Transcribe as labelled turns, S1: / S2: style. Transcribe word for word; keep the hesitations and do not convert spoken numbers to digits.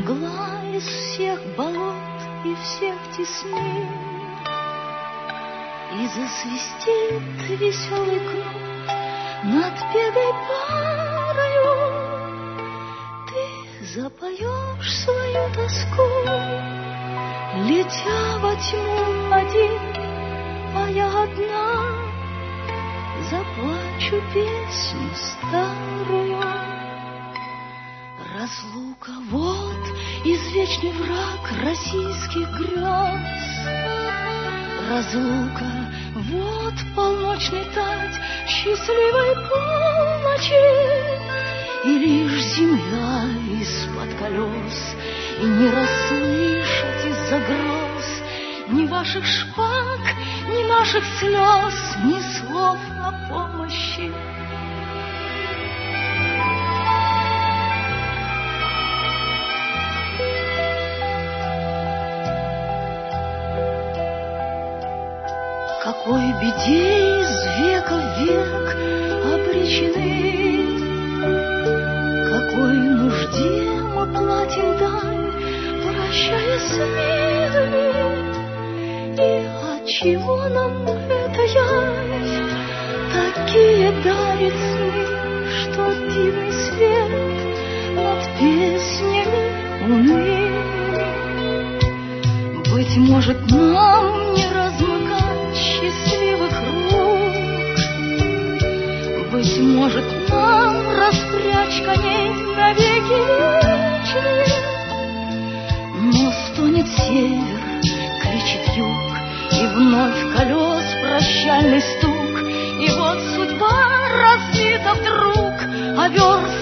S1: мгла из всех болот и всех тесней, и засвистит веселый кнут над бедой парою. Ты запоешь свою тоску, летя во тьму один, а я одна заплачу песню старую. Разлука — вот извечный враг российских грез. Разлука — вот полночный тать счастливой полночи. И лишь земля из-под колес, и не расслышать из-за гроз ни ваших шпаг, ни наших слез, ни слов о помощи. Какой беде из века в век обречены, какой нужде мы платим дань, прощаясь с мирами. И отчего нам эта явь такие дарит сны, что дивный свет над песнями уными? Быть может, нам не размыкать счастливых рук, быть может, нам распрячь коней навеки вечные. Но стонет север, кричит юг, и вновь колес прощальный стук. И вот судьба разбита вдруг, а верст